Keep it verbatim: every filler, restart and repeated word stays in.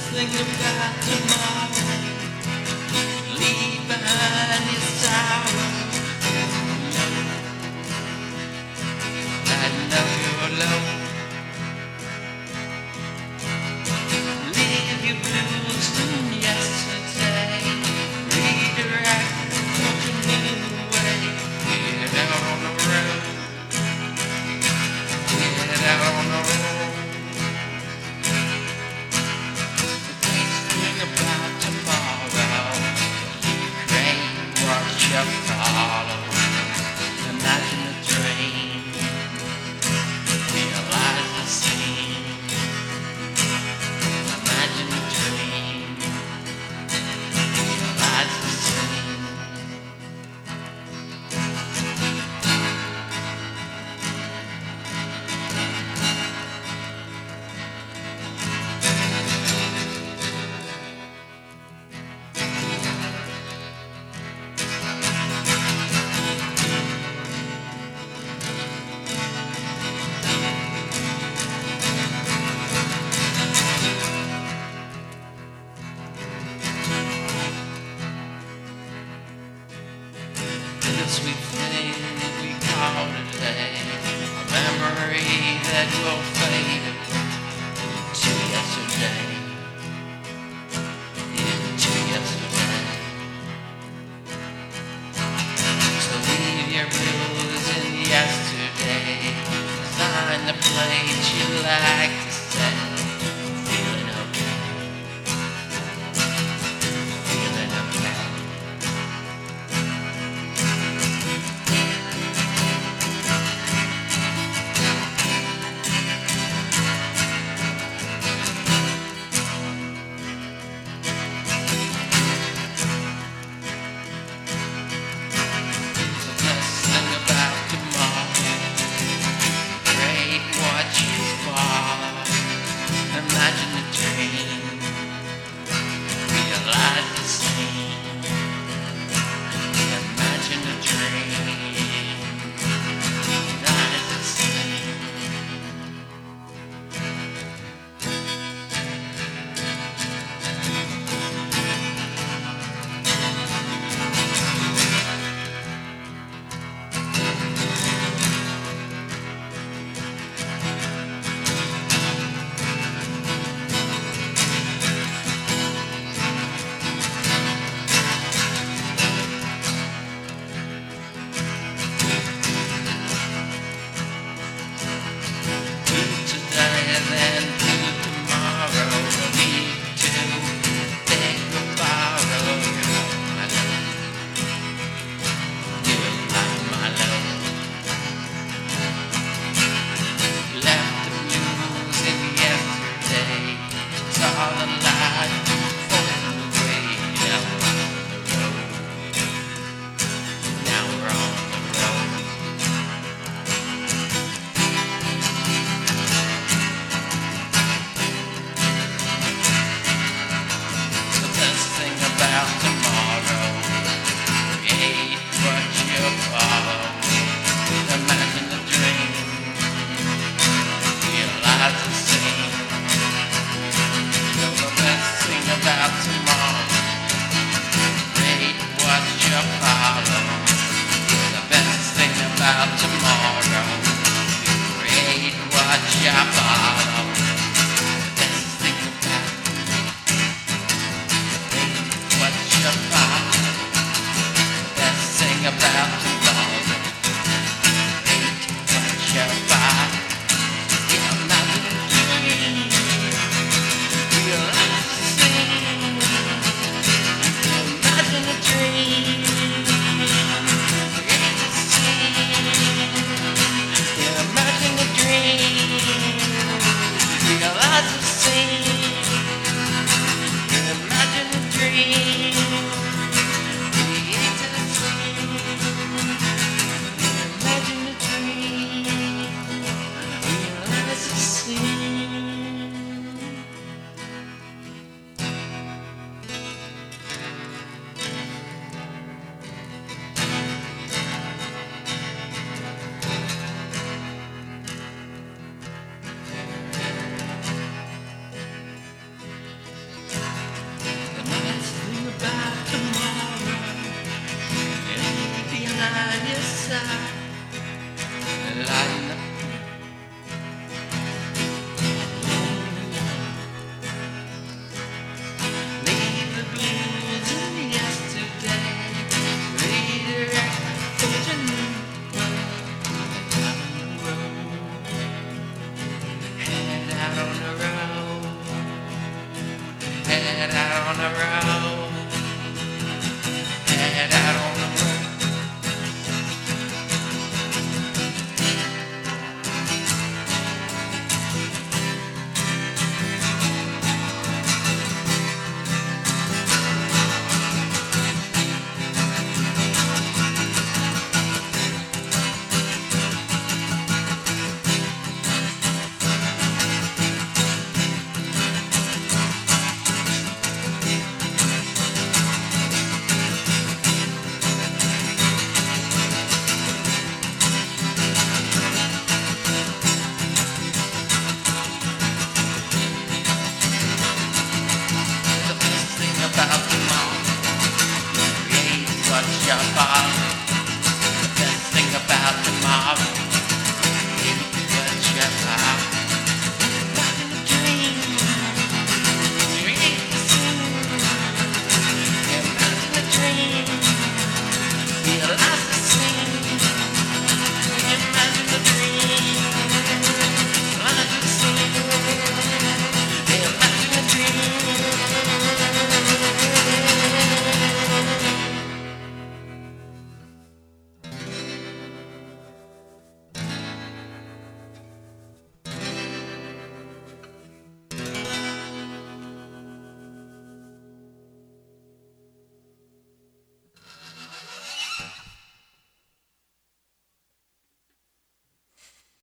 Think about tomorrow. Leave behind your sorrow. I know you're alone. Leave your blues from yesterday. Redirect what you knew away. Get out on the road. Get out on the road. Think about tomorrow. Train, watch you follow. Imagine a train. Realize the scene. Imagine a dream. Realize the scene. Sweet thing we call today, a memory that will fade into yesterday, into yesterday. So leave your blues in yesterday, sign the place you like to stay. Feeling okay, feeling okay. on the road. Head out on the road. About tomorrow, create what you follow. The best thing about tomorrow